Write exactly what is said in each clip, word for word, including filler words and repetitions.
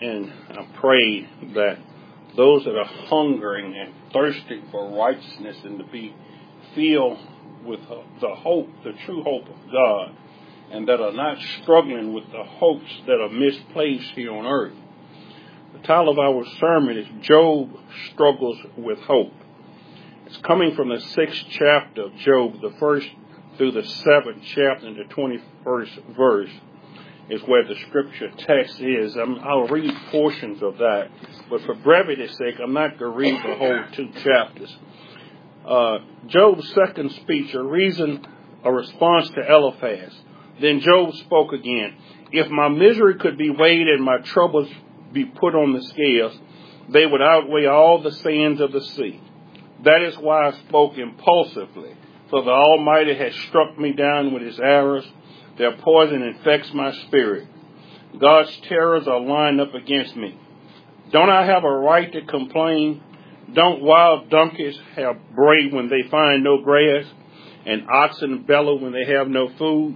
And I pray that those that are hungering and thirsting for righteousness and to be filled with the hope, the true hope of God, and that are not struggling with the hopes that are misplaced here on earth. The title of our sermon is Job Struggles with Hope. It's coming from the sixth chapter of Job, the first through the seventh chapter and the twenty-first verse is where the scripture text is. I'm, I'll read portions of that, but for brevity's sake, I'm not going to read the whole two chapters. Uh, Job's second speech, a reason, a response to Eliphaz. Then Job spoke again. If my misery could be weighed and my troubles be put on the scales, they would outweigh all the sands of the sea. That is why I spoke impulsively, for the Almighty has struck me down with his arrows. Their poison infects my spirit. God's terrors are lined up against me. Don't I have a right to complain? Don't wild donkeys have bray when they find no grass, and oxen bellow when they have no food?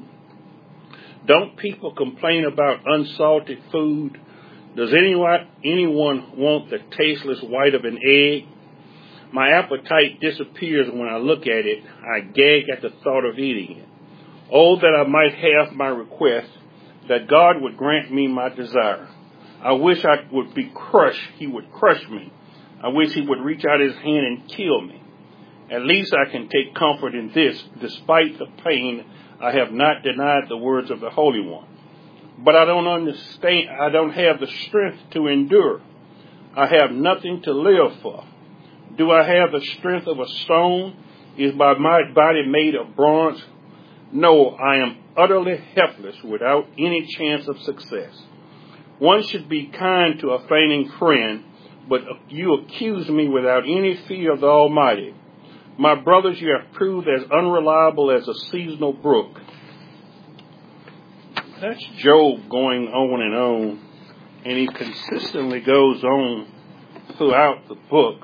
Don't people complain about unsalted food? Does anyone, anyone want the tasteless white of an egg? My appetite disappears when I look at it. I gag at the thought of eating it. Oh, that I might have my request, that God would grant me my desire. I wish I would be crushed. He would crush me. I wish he would reach out his hand and kill me. At least I can take comfort in this. Despite the pain, I have not denied the words of the Holy One. But I don't understand. I don't have the strength to endure. I have nothing to live for. Do I have the strength of a stone? Is my body made of bronze? No, I am utterly helpless without any chance of success. One should be kind to a fainting friend, but you accuse me without any fear of the Almighty. My brothers, you have proved as unreliable as a seasonal brook. That's Job going on and on, and he consistently goes on throughout the book.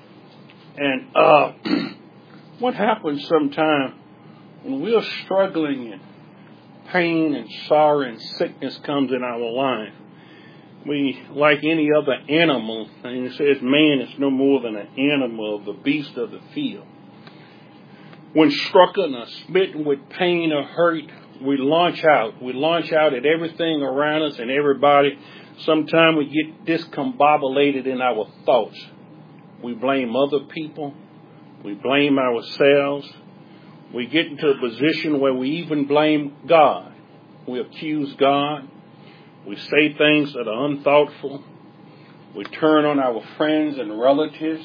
And uh, what happens sometimes when we're struggling and pain and sorrow and sickness comes in our life, we, like any other animal, and it says man is no more than an animal, the beast of the field. When strucken or smitten with pain or hurt, we launch out. We launch out at everything around us and everybody. Sometimes we get discombobulated in our thoughts. We blame other people. We blame ourselves. We get into a position where we even blame God. We accuse God. We say things that are unthoughtful. We turn on our friends and relatives.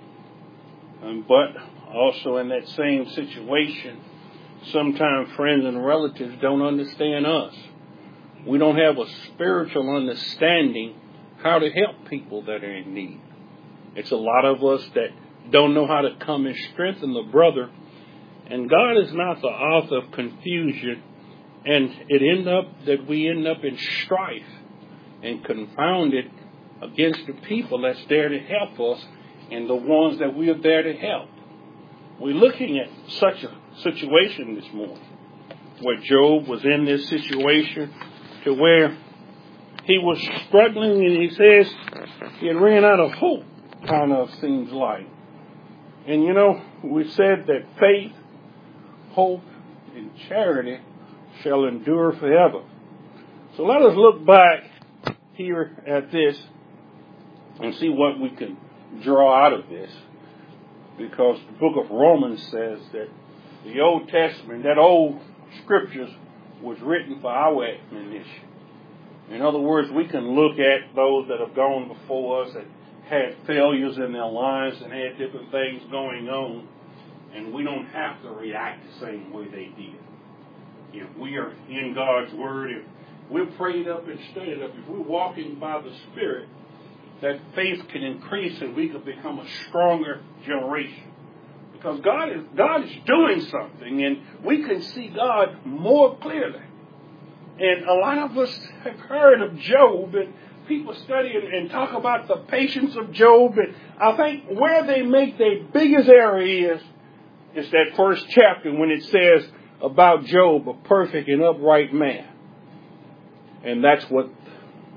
Um, but also in that same situation, sometimes friends and relatives don't understand us. We don't have a spiritual understanding how to help people that are in need. It's a lot of us that don't know how to come and strengthen the brother. And God is not the author of confusion. And it ends up that we end up in strife and confounded against the people that's there to help us and the ones that we are there to help. We're looking at such a situation this morning where Job was in this situation to where he was struggling, and he says he had ran out of hope, kind of seems like. And you know, we said that faith, hope, and charity shall endure forever. So let us look back here at this and see what we can draw out of this. Because the book of Romans says that the Old Testament, that old scriptures, was written for our admonition. In other words, we can look at those that have gone before us and had failures in their lives and had different things going on, and we don't have to react the same way they did. If we are in God's Word, if we're prayed up and studied up, if we're walking by the Spirit, that faith can increase and we can become a stronger generation. Because God is God is doing something, and we can see God more clearly. And a lot of us have heard of Job, and people study and, and talk about the patience of Job. And I think where they make their biggest error is, is that first chapter when it says about Job, a perfect and upright man. And that's what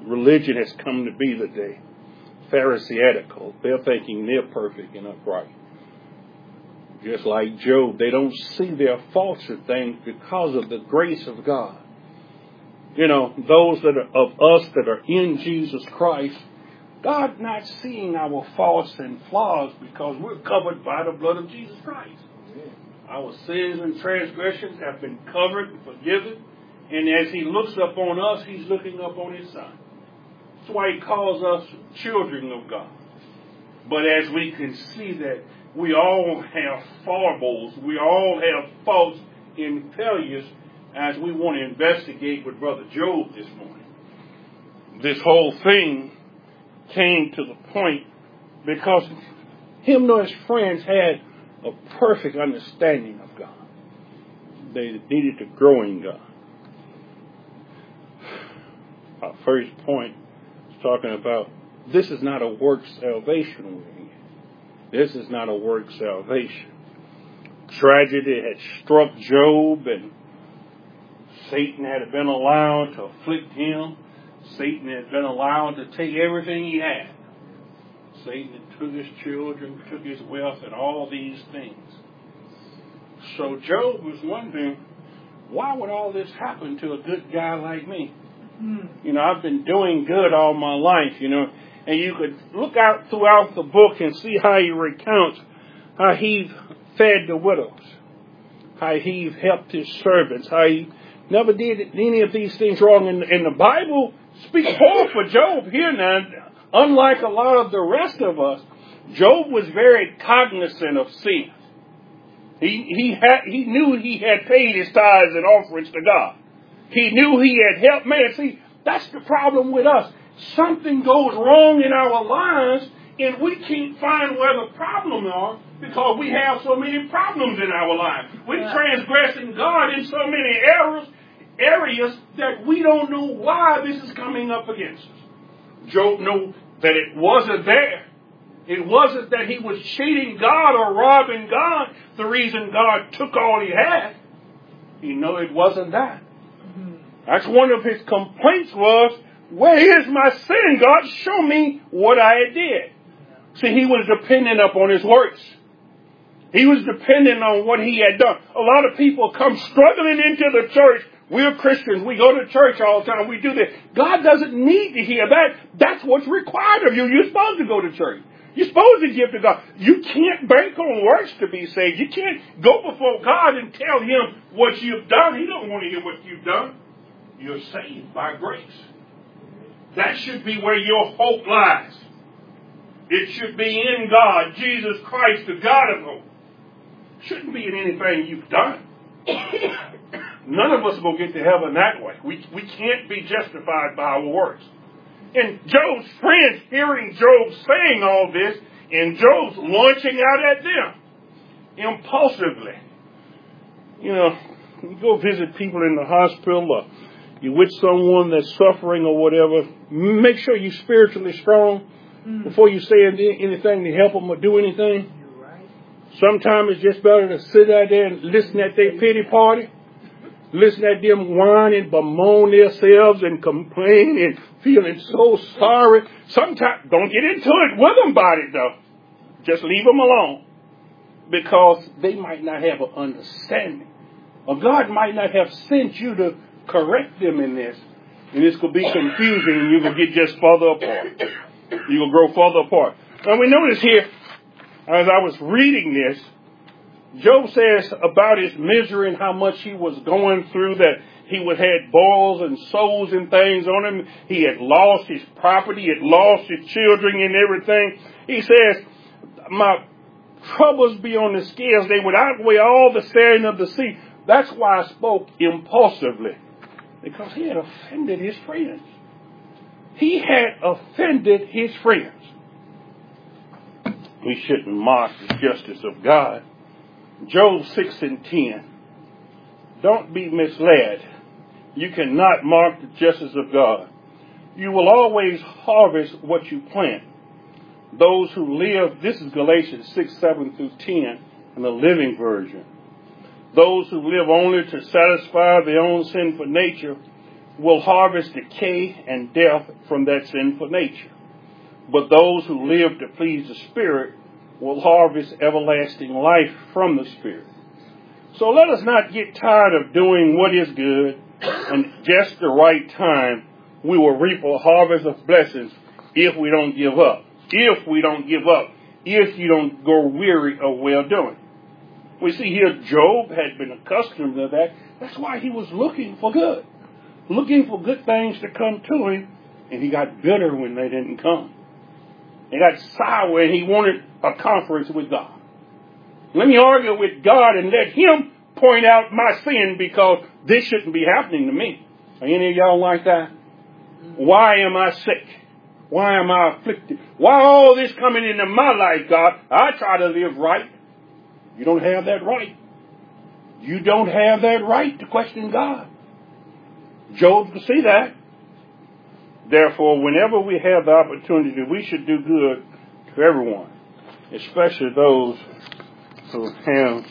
religion has come to be today. Pharisaical. They're thinking they're perfect and upright. Just like Job, they don't see their faults and things because of the grace of God. You know, those that are of us that are in Jesus Christ, God not seeing our faults and flaws because we're covered by the blood of Jesus Christ. Amen. Our sins and transgressions have been covered and forgiven. And as he looks up on us, he's looking up on his Son. That's why he calls us children of God. But as we can see that we all have foibles, we all have faults and failures, as we want to investigate with Brother Job this morning. This whole thing came to the point because him and his friends had a perfect understanding of God. They needed to grow in God. Our first point is talking about this is not a work salvation we're in. This is not a work salvation. Tragedy had struck Job, and Satan had been allowed to afflict him. Satan had been allowed to take everything he had. Satan had took his children, took his wealth, and all these things. So Job was wondering, why would all this happen to a good guy like me? You know, I've been doing good all my life, you know. And you could look out throughout the book and see how he recounts how he fed the widows, how he helped his servants, how he never did any of these things wrong. And, and the Bible speaks more for Job here now. Unlike a lot of the rest of us, Job was very cognizant of sin. He he had he knew he had paid his tithes and offerings to God. He knew he had helped man. See, that's the problem with us. Something goes wrong in our lives, and we can't find where the problems are because we have so many problems in our lives. We're transgressing God in so many areas, areas that we don't know why this is coming up against us. Job knew that it wasn't there. It wasn't that he was cheating God or robbing God, the reason God took all he had. He knew it wasn't that. That's one of his complaints was, where is my sin, God? Show me what I did. See, he was dependent upon his works. He was dependent on what he had done. A lot of people come struggling into the church. We're Christians. We go to church all the time. We do this. God doesn't need to hear that. That's what's required of you. You're supposed to go to church. You're supposed to give to God. You can't bank on works to be saved. You can't go before God and tell him what you've done. He don't want to hear what you've done. You're saved by grace. That should be where your hope lies. It should be in God, Jesus Christ, the God of hope. It shouldn't be in anything you've done. None of us will get to heaven that way. We, we can't be justified by our works. And Job's friends hearing Job saying all this, and Job's launching out at them impulsively. You know, you go visit people in the hospital, or you're with someone that's suffering or whatever, make sure you're spiritually strong mm. before you say anything to help them or do anything. You're right. Sometimes it's just better to sit out there and listen at their pity party. Listen at them whine and bemoan themselves and complain and feeling so sorry. Sometimes, don't get into it with them about it, though. Just leave them alone. Because they might not have an understanding. Or God might not have sent you to correct them in this. And this could be confusing and you will get just further apart. You will grow further apart. Now we notice here, as I was reading this, Job says about his misery and how much he was going through, that he would had boils and sores and things on him. He had lost his property, he had lost his children and everything. He says, my troubles be on the scales, they would outweigh all the sand of the sea. That's why I spoke impulsively. Because he had offended his friends. He had offended his friends. We shouldn't mock the justice of God. Job six and ten. Don't be misled. You cannot mock the justice of God. You will always harvest what you plant. Those who live, this is Galatians six, seven through ten in the Living Version. Those who live only to satisfy their own sinful nature will harvest decay and death from that sinful nature. But those who live to please the Spirit will harvest everlasting life from the Spirit. So let us not get tired of doing what is good, and just the right time we will reap a harvest of blessings if we don't give up. If we don't give up. If you don't grow weary of well doing. We see here Job had been accustomed to that. That's why he was looking for good. Looking for good things to come to him, and he got bitter when they didn't come. He got sour, and he wanted a conference with God. Let me argue with God and let him point out my sin, because this shouldn't be happening to me. Are any of y'all like that? Why am I sick? Why am I afflicted? Why all this coming into my life, God? I try to live right. You don't have that right. You don't have that right to question God. Job could see that. Therefore, whenever we have the opportunity, we should do good to everyone, especially those who have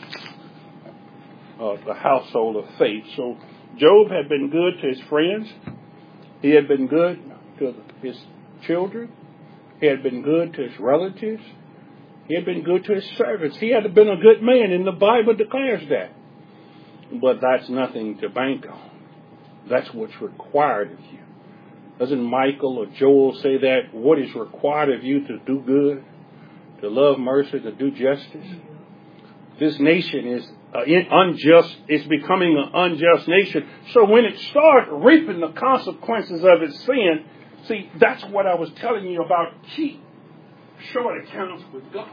uh, the household of faith. So Job had been good to his friends. He had been good to his children. He had been good to his relatives. He had been good to his servants. He had been a good man, and the Bible declares that. But that's nothing to bank on. That's what's required of you. Doesn't Michael or Joel say that? What is required of you to do good, to love mercy, to do justice? This nation is uh, unjust. It's becoming an unjust nation. So when it starts reaping the consequences of its sin, see, that's what I was telling you about. Keep short accounts with God.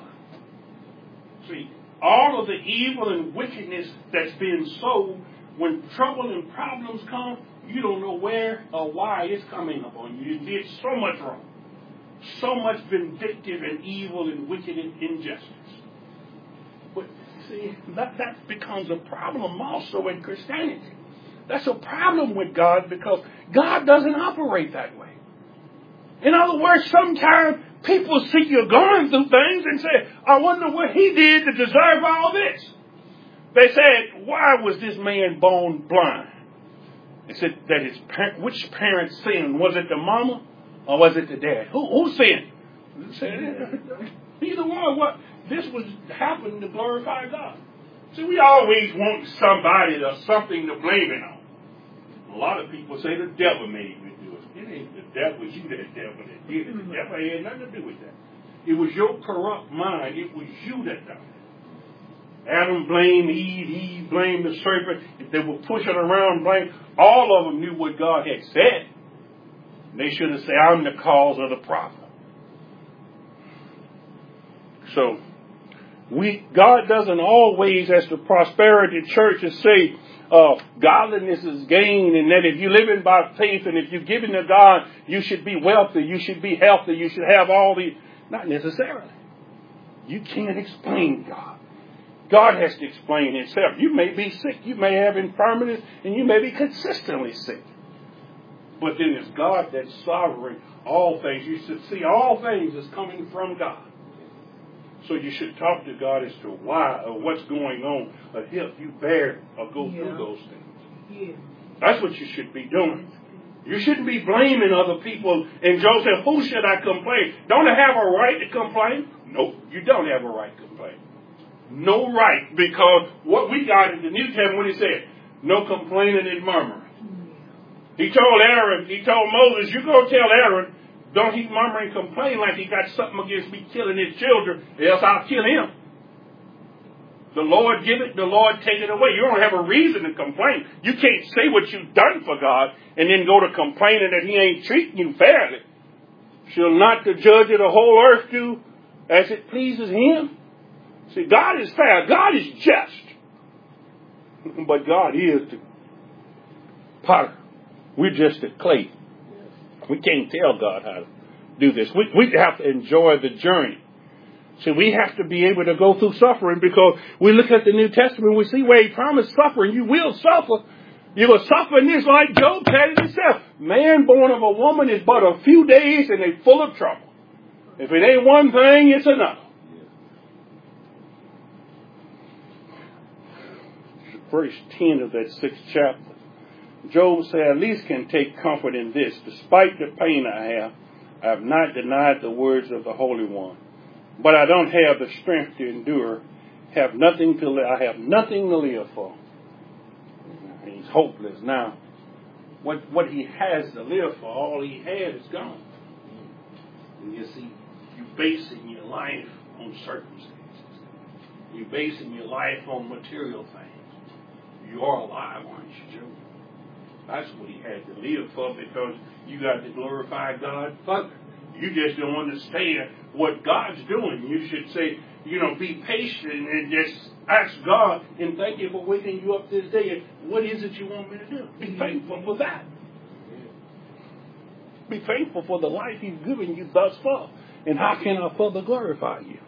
See, all of the evil and wickedness that's being sown, when trouble and problems come, you don't know where or why it's coming upon you. You did so much wrong. So much vindictive and evil and wicked and injustice. But see, that, that becomes a problem also in Christianity. That's a problem with God, because God doesn't operate that way. In other words, sometimes people see you going through things and say, I wonder what he did to deserve all this. They said, why was this man born blind? They said that his parent, which parent sinned? Was it the mama or was it the dad? Who, who sinned? They said, neither one. What? This was happening to glorify God. See, we always want somebody or something to blame it on. A lot of people say the devil made me do it. It ain't the devil, you that devil that did it. The devil had nothing to do with that. It was your corrupt mind. It was you that done it. Adam blamed Eve, Eve blamed the serpent. If they were pushing around blame, all of them knew what God had said. They should have said, I'm the cause of the problem. So, we God doesn't always, as the prosperity churches say, uh, godliness is gain, and that if you're living by faith and if you're giving to God, you should be wealthy, you should be healthy, you should have all the... Not necessarily. You can't explain God. God has to explain himself. You may be sick, you may have infirmities, and you may be consistently sick. But then it's God that's sovereign all things. You should see all things as coming from God. So you should talk to God as to why or what's going on, or help you bear or go yeah. through those things. Yeah. That's what you should be doing. You shouldn't be blaming other people. And Job said, who should I complain? Don't I have a right to complain? Nope, you don't have a right to complain. No right, because what we got in the New Testament, when he said, no complaining and murmuring. He told Aaron, he told Moses, you go tell Aaron, don't he murmur and complain like he got something against me killing his children, else I'll kill him. The Lord give it, the Lord take it away. You don't have a reason to complain. You can't say what you've done for God and then go to complaining that he ain't treating you fairly. Shall not the judge of the whole earth do as it pleases him? See, God is fair. God is just. But God is the potter. We're just the clay. We can't tell God how to do this. We, we have to enjoy the journey. See, we have to be able to go through suffering, because we look at the New Testament, we see where he promised suffering. You will suffer. You will suffer in this, like Job said it himself. Man born of a woman is but a few days and they're full of trouble. If it ain't one thing, it's another. Verse ten of that sixth chapter. Job said, at least can take comfort in this. Despite the pain I have, I have not denied the words of the Holy One. But I don't have the strength to endure. Have nothing to li- I have nothing to live for. He's hopeless now. What what he has to live for, all he had is gone. And you see, you're basing your life on circumstances. You're basing your life on material things. You are alive, aren't you, Joe? That's what he had to live for, because you got to glorify God further. You just don't understand what God's doing. You should say, you know, be patient and just ask God and thank you for waking you up this day. And what is it you want me to do? Be thankful for that. Be thankful for the life he's given you thus far. And how can I further glorify you?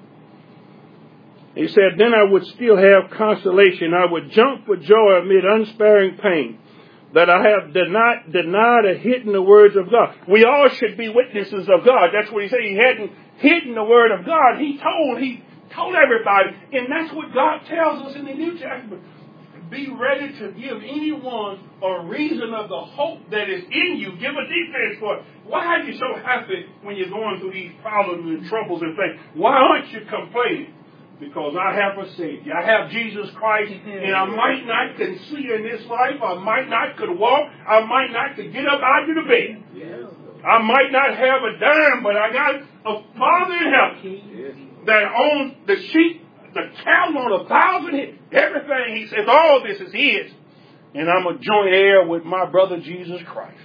He said, then I would still have consolation. I would jump for joy amid unsparing pain, that I have denied, denied or hidden the words of God. We all should be witnesses of God. That's what he said. He hadn't hidden the word of God. He told, he told everybody. And that's what God tells us in the New Testament. Be ready to give anyone a reason of the hope that is in you. Give a defense for it. Why are you so happy when you're going through these problems and troubles and things? Why aren't you complaining? Because I have a Savior. I have Jesus Christ, and I might not can see in this life. I might not could walk. I might not could get up out of the bed. Yes. I might not have a dime, but I got a Father in heaven yes. that owns the sheep, the cattle on a thousand head. Everything, he says, all this is his. And I'm a joint heir with my brother Jesus Christ.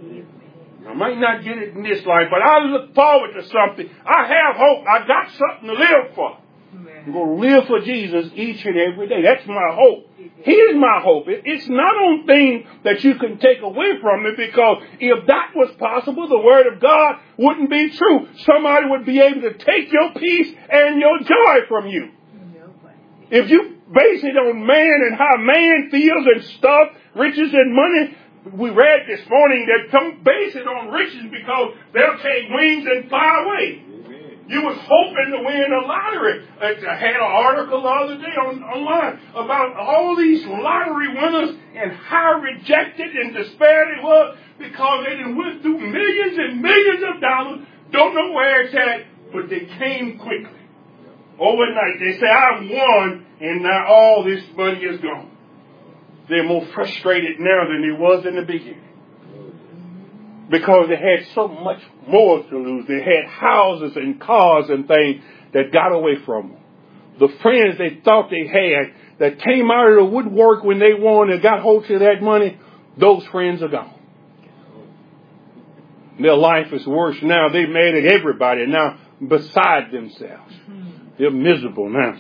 I might not get it in this life, but I look forward to something. I have hope. I got something to live for. I'm going to live for Jesus each and every day. That's my hope. Here's my hope. It's not on things that you can take away from it, because if that was possible, the Word of God wouldn't be true. Somebody would be able to take your peace and your joy from you. If you base it on man and how man feels and stuff, riches and money, we read this morning that don't base it on riches, because they'll take wings and fly away. You was hoping to win the lottery. I had an article the other day on, online about all these lottery winners and how rejected and despaired they were, because they done went through millions and millions of dollars, don't know where it's at, but they came quickly. Overnight, they say, I won, and now all this money is gone. They're more frustrated now than they was in the beginning, because they had so much more to lose. They had houses and cars and things that got away from them. The friends they thought they had that came out of the woodwork when they won and got hold of that money, those friends are gone. Their life is worse now. They've made it everybody now beside themselves. They're miserable now.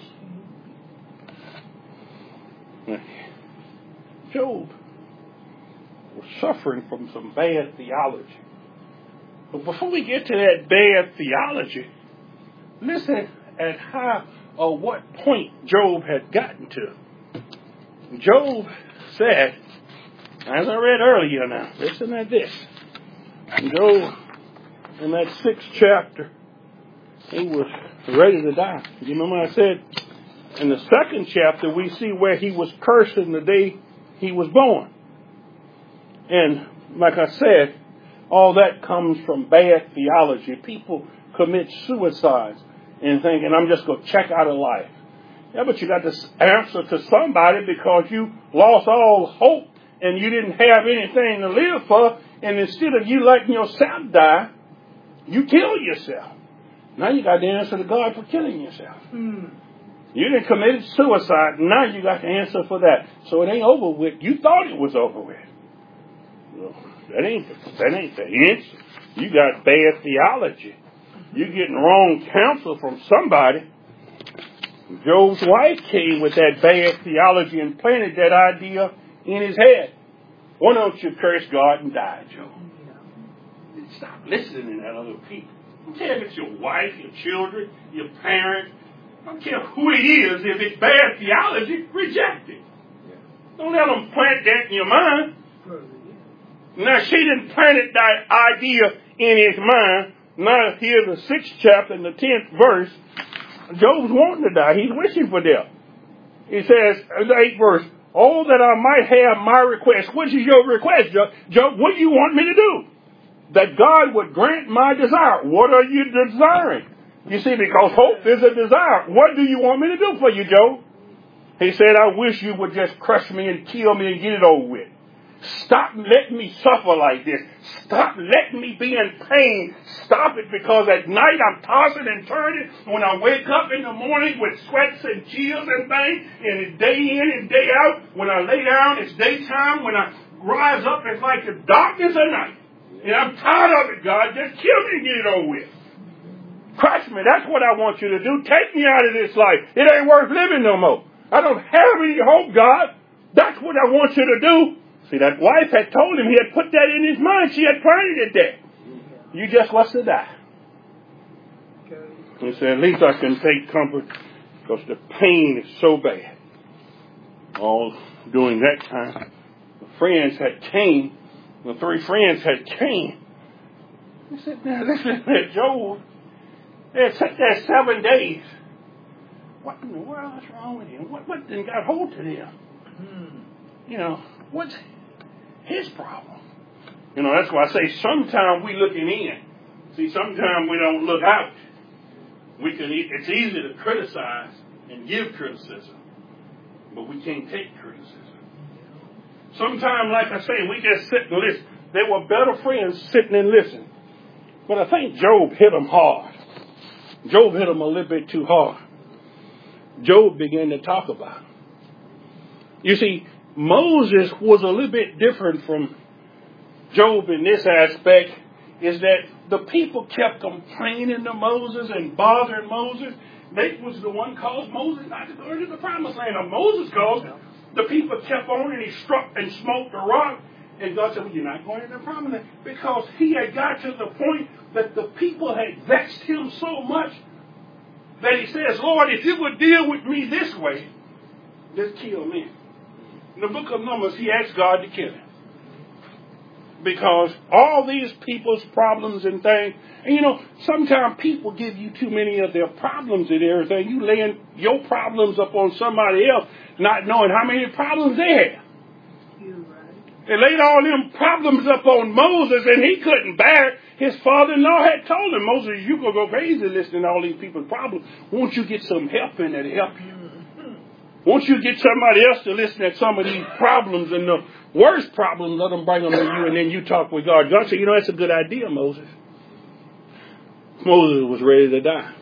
Job was suffering from some bad theology. But before we get to that bad theology, listen at how or what point Job had gotten to. Job said, as I read earlier now, listen at this. Job, in that sixth chapter, he was ready to die. You remember I said, in the second chapter, we see where he was cursing the day he was born. And like I said, all that comes from bad theology. People commit suicides and thinking, I'm just going to check out of life. Yeah, but you got to answer to somebody, because you lost all hope and you didn't have anything to live for. And instead of you letting yourself die, you kill yourself. Now you got to answer to God for killing yourself. Mm. You didn't commit suicide. Now you got to answer for that. So it ain't over with. You thought it was over with. Well, that ain't that ain't the answer. You got bad theology. You're getting wrong counsel from somebody. Job's wife came with that bad theology and planted that idea in his head. Why don't you curse God and die, Job? Stop listening to other people. I don't care if it's your wife, your children, your parents. I don't care who it is. If it's bad theology, reject it. Don't let them plant that in your mind. Now, she didn't plant that idea in his mind. Now, here's the sixth chapter and the tenth verse. Job's wanting to die. He's wishing for death. He says, the eighth verse, Oh, that I might have my request. What is your request, Job? Job, what do you want me to do? That God would grant my desire. What are you desiring? You see, because hope is a desire. What do you want me to do for you, Job? He said, I wish you would just crush me and kill me and get it over with. Stop letting me suffer like this. Stop letting me be in pain. Stop it, because at night I'm tossing and turning. When I wake up in the morning with sweats and chills and things, and it's day in and day out. When I lay down, it's daytime. When I rise up, it's like the darkness of night. And I'm tired of it, God. Just kill me and get it over with. Crush me. That's what I want you to do. Take me out of this life. It ain't worth living no more. I don't have any hope, God. That's what I want you to do. See, that wife had told him, he had put that in his mind. She had planted it there. You just was to die. He said, at least I can take comfort, because the pain is so bad. All during that time, the friends had came. The three friends had came. He said, now listen to Job. They had sat there seven days. What in the world is wrong with him? What, what done got hold to them? Hmm. You know, what's his problem? You know, that's why I say sometimes we looking in. See, sometimes we don't look out. We can. It's easy to criticize and give criticism, but we can't take criticism. Sometimes, like I say, we just sit and listen. They were better friends sitting and listening. But I think Job hit them hard. Job hit them a little bit too hard. Job began to talk about it. You see, Moses was a little bit different from Job in this aspect, is that the people kept complaining to Moses and bothering Moses. They was the one caused Moses not to go into the promised land. Or Moses caused the people kept on, and he struck and smote the rock. And God said, well, you're not going into the promised land. Because he had got to the point that the people had vexed him so much that he says, Lord, if you would deal with me this way, just kill me. In the book of Numbers, he asked God to kill him. Because all these people's problems and things, and you know, sometimes people give you too many of their problems and everything. You laying your problems up on somebody else, not knowing how many problems they have. You're right. They laid all them problems up on Moses, and he couldn't bear it. His father-in-law had told him, Moses, you gonna go crazy listening to all these people's problems. Won't you get some help in there to help you? Won't you get somebody else to listen at some of these problems, and the worst problems, let them bring them to you, and then you talk with God. God said, you know, that's a good idea, Moses. Moses was ready to die.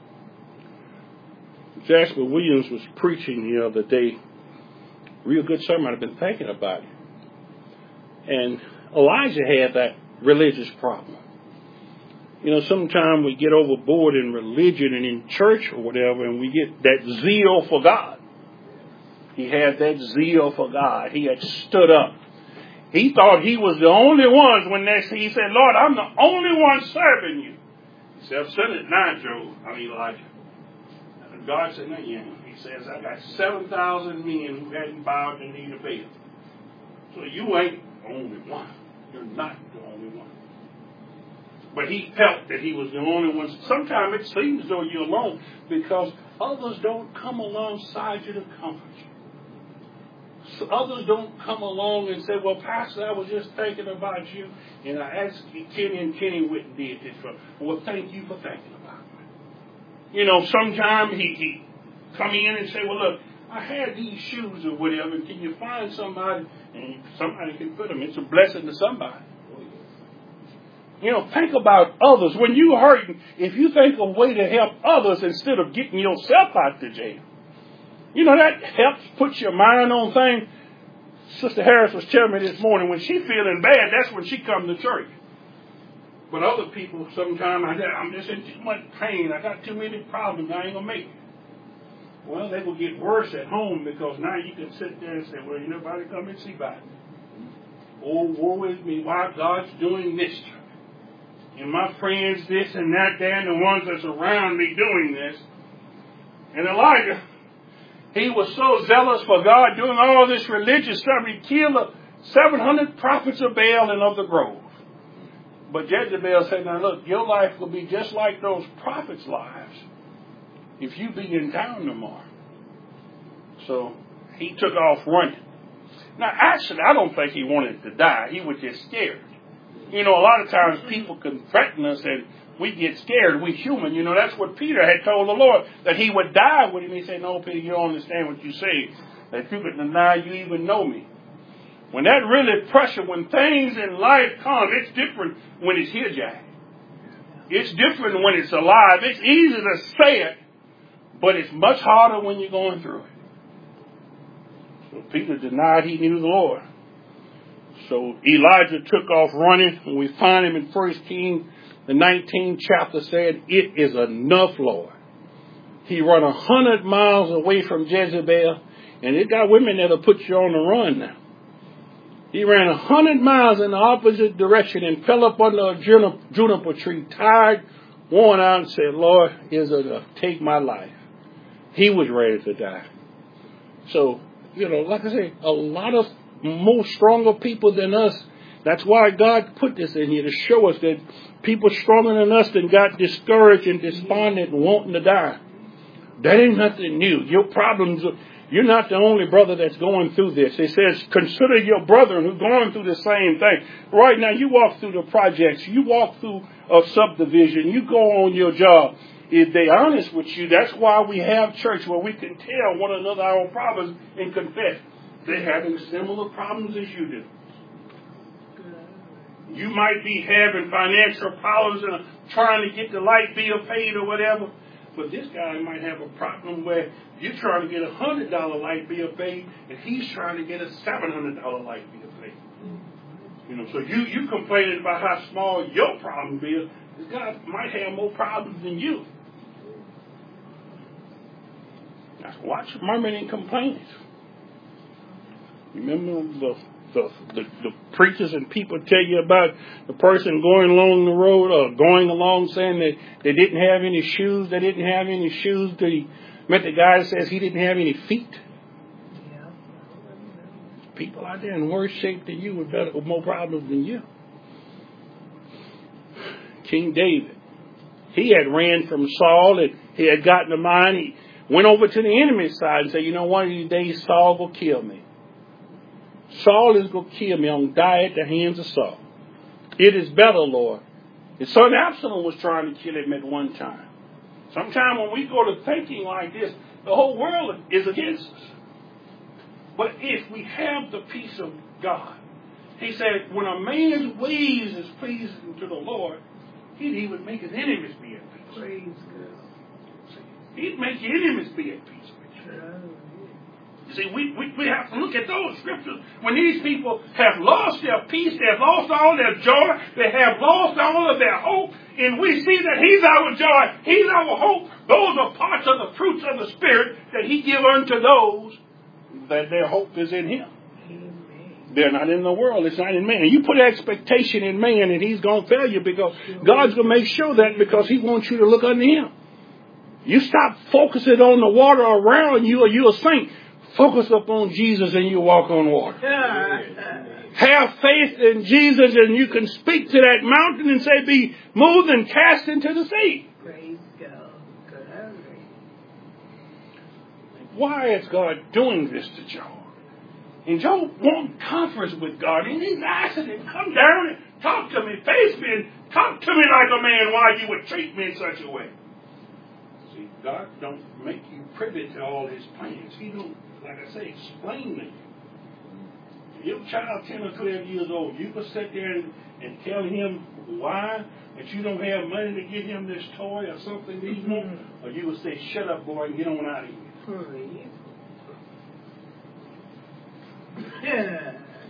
Jasper Williams was preaching the other day. Real good sermon. I've been thinking about it. And Elijah had that religious problem. You know, sometimes we get overboard in religion and in church or whatever, and we get that zeal for God. He had that zeal for God. He had stood up. He thought he was the only one when they, he said, Lord, I'm the only one serving you. He said, I've said it now, Job. I mean, Elijah. And God said, no, you ain't. He says, I got seven thousand men who hadn't bowed the knee to Baal. So you ain't the only one. You're not the only one. But he felt that he was the only one. Sometimes it seems as though you're alone because others don't come alongside you to comfort you. So others don't come along and say, well, Pastor, I was just thinking about you, and I asked Kenny, and Kenny Whitten did this for me. Well, thank you for thinking about me. You know, sometimes he, he come in and say, well, look, I had these shoes or whatever, and can you find somebody, and somebody can put them. It's a blessing to somebody. You know, think about others. When you're hurting, if you think of a way to help others instead of getting yourself out the jail, you know, that helps put your mind on things. Sister Harris was telling me this morning, when she feeling bad, that's when she comes to church. But other people, sometimes, I say, I'm just in too much pain. I got too many problems. I ain't going to make it. Well, they will get worse at home because now you can sit there and say, well, ain't nobody come and see about me. Oh, woe is me. Why God's doing this to me? And my friends this and that there, and the ones that's around me doing this. And Elijah, he was so zealous for God doing all this religious stuff. He killed seven hundred prophets of Baal and of the grove. But Jezebel said, now look, your life will be just like those prophets' lives if you be in town tomorrow. So he took off running. Now, actually, I don't think he wanted to die. He was just scared. You know, a lot of times people can threaten us and we get scared. We human. You know, that's what Peter had told the Lord, that he would die with him. He said, no, Peter, you don't understand what you say. That you could deny you even know me. When that really pressure, when things in life come, it's different when it's here, Jack. It's different when it's alive. It's easy to say it, but it's much harder when you're going through it. So Peter denied he knew the Lord. So Elijah took off running, and we find him in First Kings, the nineteenth chapter, said, it is enough, Lord. He run a hundred miles away from Jezebel, and it got women that'll put you on the run now. He ran a hundred miles in the opposite direction and fell up under a juniper tree, tired, worn out, and said, Lord, is it enough? Take my life. He was ready to die. So, you know, like I say, a lot of more stronger people than us. That's why God put this in here, to show us that people stronger than us then got discouraged and despondent and wanting to die. That ain't nothing new. Your problems, you're not the only brother that's going through this. It says, consider your brethren who's going through the same thing. Right now, you walk through the projects, you walk through a subdivision, you go on your job. If they're honest with you, that's why we have church, where we can tell one another our problems and confess. They're having similar problems as you do. You might be having financial problems and trying to get the light bill paid or whatever. But this guy might have a problem where you're trying to get a one hundred dollars light bill paid and he's trying to get a seven hundred dollars light bill paid. You know, so you, you complaining about how small your problem is. This guy might have more problems than you. Now, watch murmuring and complaining. Remember the, the, the, the preachers and people tell you about the person going along the road or going along saying that they didn't have any shoes. They didn't have any shoes. They met the guy that says he didn't have any feet. Yeah. People out there in worse shape than you with, better, with more problems than you. King David, he had ran from Saul and he had gotten a mind. He went over to the enemy's side and said, you know, one of these days Saul will kill me. Saul is going to kill me. I'm going to die at the hands of Saul. It is better, Lord. His son Absalom was trying to kill him at one time. Sometimes when we go to thinking like this, the whole world is against us. But if we have the peace of God, he said, when a man's ways is pleasing to the Lord, he'd even make his enemies be at peace. Praise God. He'd make your enemies be at peace with you. See, we, we, we have to look at those scriptures. When these people have lost their peace, they have lost all their joy, they have lost all of their hope, and we see that he's our joy, he's our hope. Those are parts of the fruits of the Spirit that he give unto those that their hope is in him. Amen. They're not in the world, it's not in man. And you put expectation in man and he's going to fail you, because God's going to make sure that, because he wants you to look unto him. You stop focusing on the water around you or you'll sink. Focus up on Jesus and you walk on water. Have faith in Jesus and you can speak to that mountain and say, be moved and cast into the sea. Praise God. Why is God doing this to Job? And Job wants conference with God, and he's asking him, come down and talk to me, face me, and talk to me like a man why you would treat me in such a way. See, God don't make you privy to all his plans. He don't, like I say, explain them. Your child, ten or twelve years old, you could sit there and, and tell him why that you don't have money to get him this toy or something that he wants, or you would say, shut up, boy, and get on out of here. Yeah.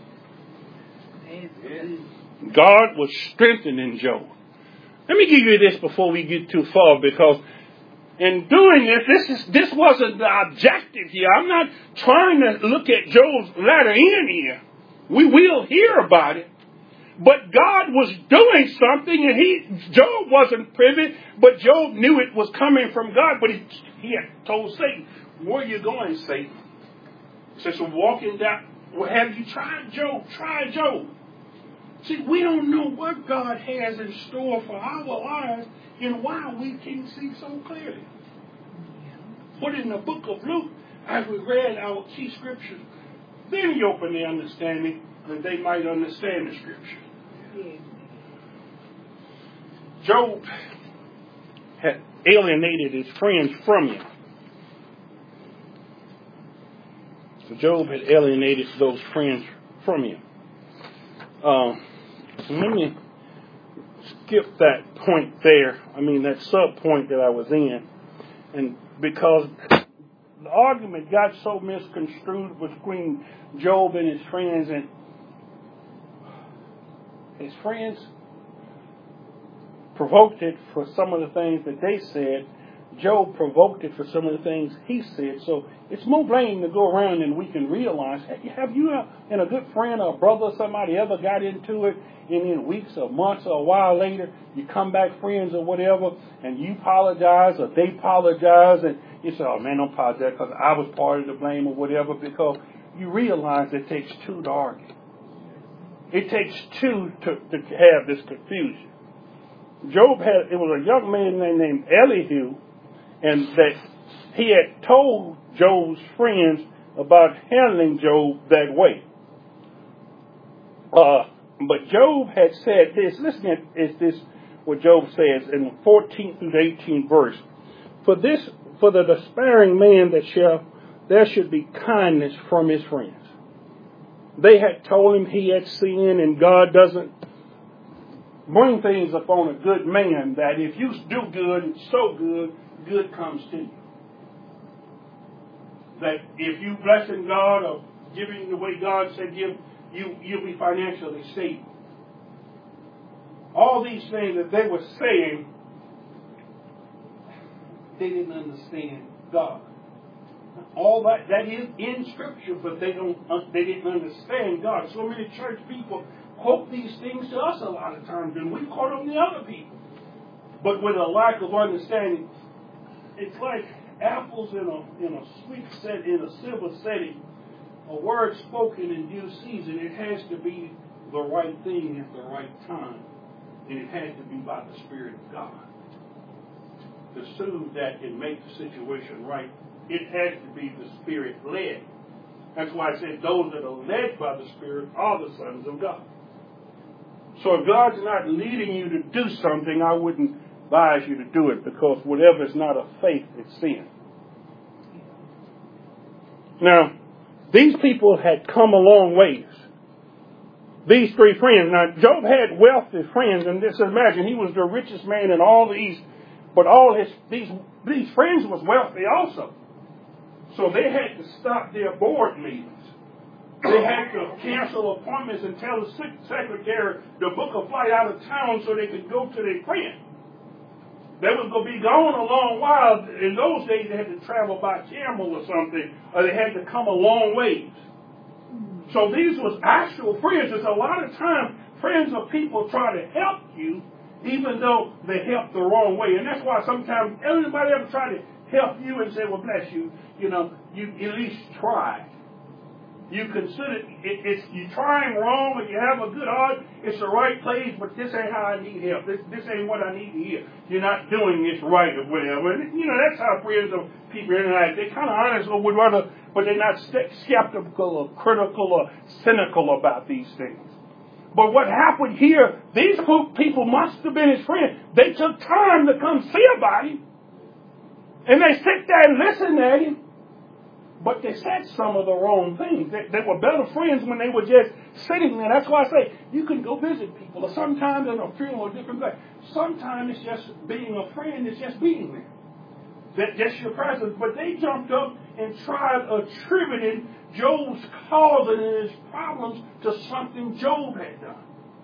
God was strengthening Job. Let me give you this before we get too far, because in doing this, this is this wasn't the objective here. I'm not trying to look at Job's latter end here. We will hear about it. But God was doing something, and he Job wasn't privy, but Job knew it was coming from God. But he, he had told Satan, where are you going, Satan? He says, so walking down, well, have you tried Job? Try Job. See, we don't know what God has in store for our lives and why we can't see so clearly. But in the book of Luke, as we read our key scriptures, Then he opened their understanding that they might understand the scripture. Yeah. Job had alienated his friends from him. So Job had alienated those friends from him. Um, let me skip that point there. I mean, that sub point that I was in. And because the argument got so misconstrued between Job and his friends, and his friends provoked it for some of the things that they said. Job provoked it for some of the things he said. So it's more blame to go around and we can realize, hey, have you and a good friend or a brother or somebody ever got into it, and in weeks or months or a while later, you come back friends or whatever, and you apologize or they apologize, and you say, oh man, don't apologize because I was part of the blame or whatever, because you realize it takes two to argue. It takes two to, to have this confusion. Job had, it was a young man named Elihu, and that he had told Job's friends about handling Job that way. Uh, but Job had said this. Listen, is this what Job says in the fourteenth through the eighteenth verse? For this, for the despairing man that shall, there should be kindness from his friends. They had told him he had sinned, and God doesn't bring things upon a good man that if you do good and so good, good comes to you. That if you blessing God or giving the way God said give, you, you'll be financially stable. All these things that they were saying, they didn't understand God. All that, that is in Scripture, but they don't. They didn't understand God. So many church people quote these things to us a lot of times, and we quote them to other people. But with a lack of understanding, it's like apples in a in a sweet set in a silver setting. A word spoken in due season. It has to be the right thing at the right time, and it has to be by the Spirit of God to soothe that and make the situation right. It has to be the Spirit-led. That's why I said those that are led by the Spirit are the sons of God. So if God's not leading you to do something, I wouldn't advise you to do it, because whatever is not of faith, it's sin. Now, these people had come a long ways. These three friends. Now, Job had wealthy friends, and just imagine he was the richest man in all these, but all his these these friends was wealthy also. So they had to stop their board meetings. They had to cancel appointments and tell the secretary to book a flight out of town so they could go to their friend. They was going to be gone a long while. In those days, they had to travel by camel or something, or they had to come a long ways. So these was actual friends. There's a lot of times friends or people try to help you, even though they help the wrong way. And that's why sometimes everybody ever try to help you and say, well, bless you, you know, you at least try. You consider it, it's you're trying wrong, and you have a good heart. It's the right place, but this ain't how I need help. This this ain't what I need to hear. You're not doing this right or whatever. And you know that's how friends of people interact. They're kind of honest or would rather, but they're not skeptical or critical or cynical about these things. But what happened here? These people must have been his friends. They took time to come see about him, and they sit there and listen at him. But they said some of the wrong things. They, they were better friends when they were just sitting there. That's why I say you can go visit people. Or sometimes in a funeral or different things. Sometimes it's just being a friend. It's just being there. That just your presence. But they jumped up and tried attributing Job's cause and his problems to something Job had done.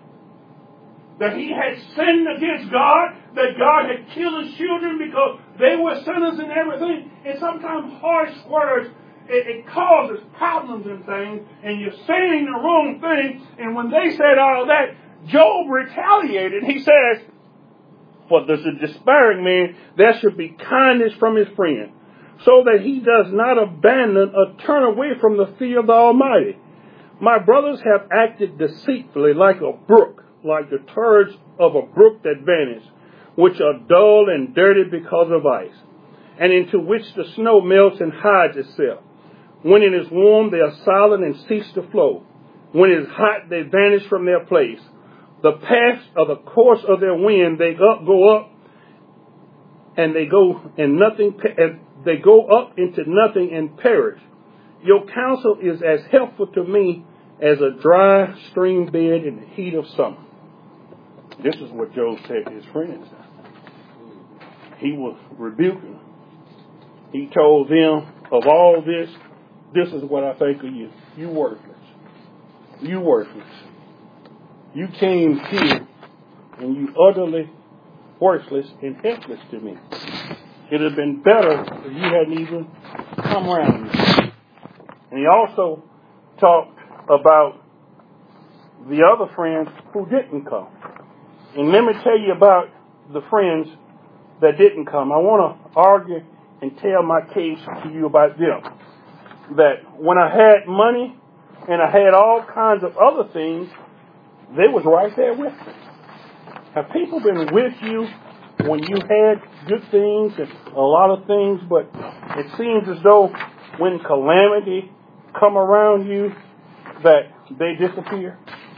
That he had sinned against God, that God had killed his children because they were sinners and everything. And sometimes harsh words, it, it causes problems and things, and you're saying the wrong thing. And when they said all that, Job retaliated. He says, for the despairing man, there should be kindness from his friend, so that he does not abandon or turn away from the fear of the Almighty. My brothers have acted deceitfully like a brook, like the turds of a brook that vanish, which are dull and dirty because of ice, and into which the snow melts and hides itself. When it is warm, they are silent and cease to flow. When it is hot, they vanish from their place. The path of the course of their wind, they up, go up, and they go and nothing, and they go up into nothing and perish. Your counsel is as helpful to me as a dry stream bed in the heat of summer. This is what Job said to his friends. He was rebuking. He told them, of all this, this is what I think of you. You worthless. You worthless. You came here and you utterly worthless and helpless to me. It would have been better if you hadn't even come around me. And he also talked about the other friends who didn't come. And let me tell you about the friends that didn't come. I want to argue and tell my case to you about them. That when I had money and I had all kinds of other things, they was right there with me. Have people been with you when you had good things and a lot of things, but it seems as though when calamity come around you, that they disappear?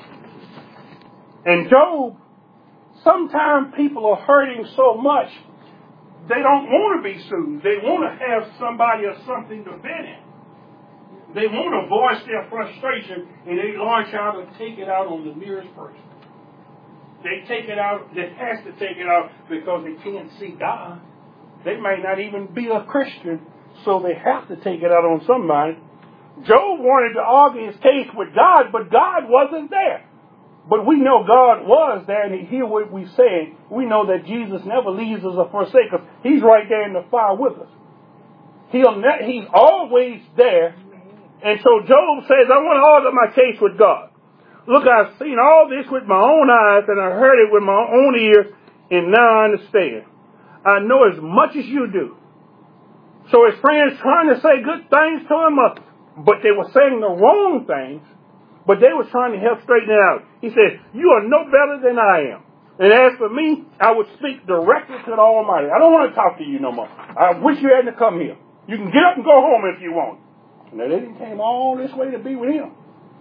And Job, sometimes people are hurting so much, they don't want to be soothed. They want to have somebody or something to vent it. They want to voice their frustration, and they launch out and take it out on the nearest person. They take it out, they has to take it out because they can't see God. They may not even be a Christian, so they have to take it out on somebody. Job wanted to argue his case with God, but God wasn't there. But we know God was there, and he hear what we say. We know that Jesus never leaves us or forsakes us. He's right there in the fire with us. He'll ne- he's always there. And so Job says, I want to argue my case with God. Look, I've seen all this with my own eyes, and I heard it with my own ears, and now I understand. I know as much as you do. So his friends trying to say good things to him, but they were saying the wrong things, but they were trying to help straighten it out. He said, you are no better than I am. And as for me, I would speak directly to the Almighty. I don't want to talk to you no more. I wish you hadn't come here. You can get up and go home if you want. Now, they didn't came all this way to be with him.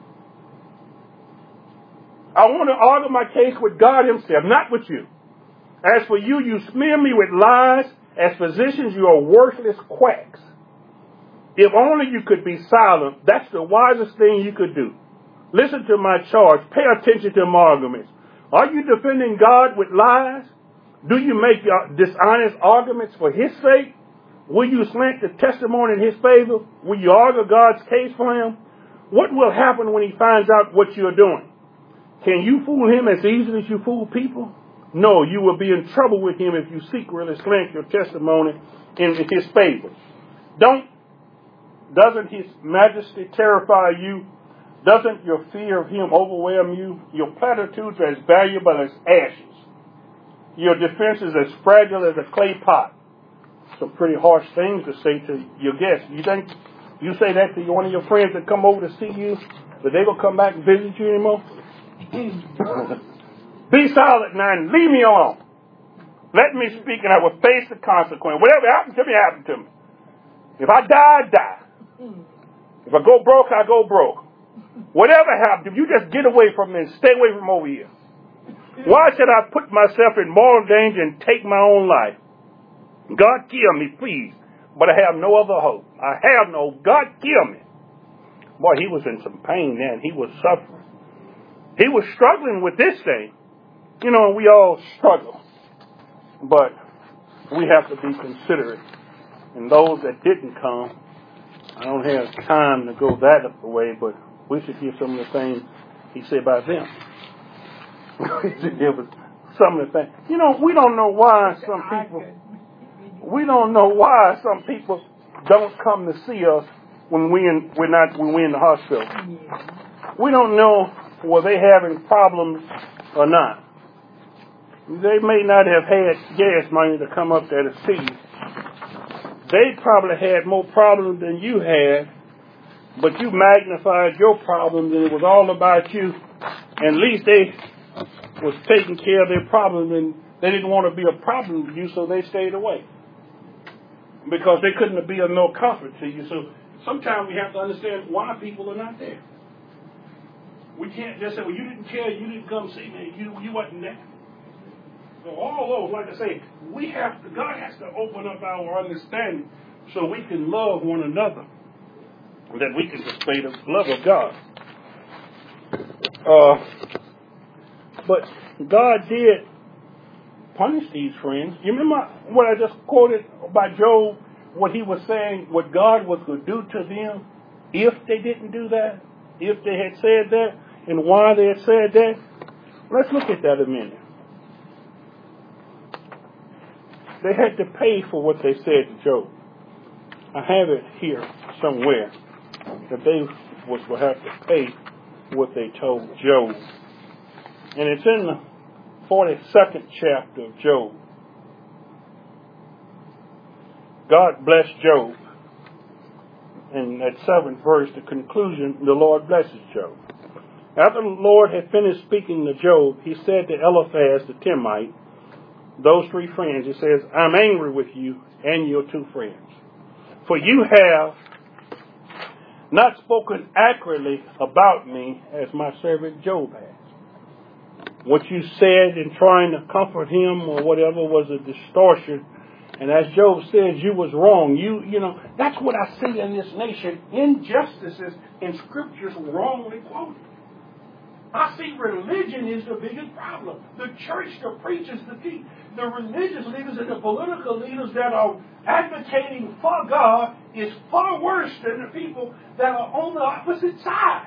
I want to argue my case with God himself, not with you. As for you, you smear me with lies. As physicians, you are worthless quacks. If only you could be silent, that's the wisest thing you could do. Listen to my charge. Pay attention to my arguments. Are you defending God with lies? Do you make your dishonest arguments for his sake? Will you slant the testimony in his favor? Will you argue God's case for him? What will happen when he finds out what you're doing? Can you fool him as easily as you fool people? No, you will be in trouble with him if you secretly slant your testimony in his favor. Don't, doesn't his majesty terrify you? Doesn't your fear of him overwhelm you? Your platitudes are as valuable as ashes. Your defense is as fragile as a clay pot. Some pretty harsh things to say to your guests. You think you say that to one of your friends that come over to see you, that they will come back and visit you anymore? Be silent now and leave me alone. Let me speak and I will face the consequence. Whatever happens to me, happens to me. If I die, I die. If I go broke, I go broke. Whatever happens, if you just get away from me and stay away from over here. Why should I put myself in moral danger and take my own life? God, kill me, please. But I have no other hope. I have no, God, kill me. Boy, he was in some pain then. He was suffering. He was struggling with this thing. You know, we all struggle. But we have to be considerate. And those that didn't come, I don't have time to go that way, but we should hear some of the things he said about them. It was some of the things. You know, we don't know why some people, we don't know why some people don't come to see us when we in, we're not when we're in the hospital. We don't know whether they having problems or not. They may not have had gas money to come up there to see you. They probably had more problems than you had, but you magnified your problems and it was all about you. And at least they was taking care of their problems and they didn't want to be a problem to you, so they stayed away. Because they couldn't be of no comfort to you. So sometimes we have to understand why people are not there. We can't just say, well, you didn't care, you didn't come see me, you, you wasn't there. So all those, like I say, we have to, God has to open up our understanding so we can love one another, that we can display the love of God. Uh, but God did punish these friends. You remember what I just quoted by Job, what he was saying, what God was going to do to them if they didn't do that, if they had said that, and why they had said that? Let's look at that a minute. They had to pay for what they said to Job. I have it here somewhere, that they was going to have to pay what they told Job. And it's in the forty-second chapter of Job. God blessed Job. And that seventh verse, the conclusion, the Lord blesses Job. After the Lord had finished speaking to Job, he said to Eliphaz the Temite, those three friends, he says, I'm angry with you and your two friends. For you have not spoken accurately about me as my servant Job has. What you said in trying to comfort him or whatever was a distortion. And as Job says, you was wrong. You, you know, that's what I see in this nation. Injustices in scriptures wrongly quoted. I see religion is the biggest problem. The church, the preachers, the people, the religious leaders and the political leaders that are advocating for God is far worse than the people that are on the opposite side.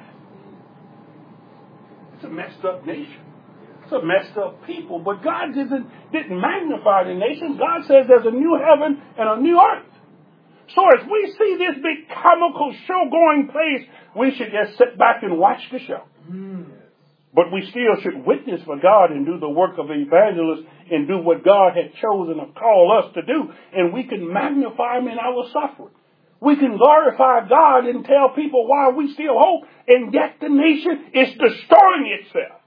It's a messed up nation. It's a messed up people. But God didn't, didn't magnify the nation. God says there's a new heaven and a new earth. So as we see this big comical show going place, we should just sit back and watch the show. Mm. But we still should witness for God and do the work of evangelists and do what God had chosen to call us to do. And we can magnify Him in our suffering. We can glorify God and tell people why we still hope, and yet the nation is destroying itself.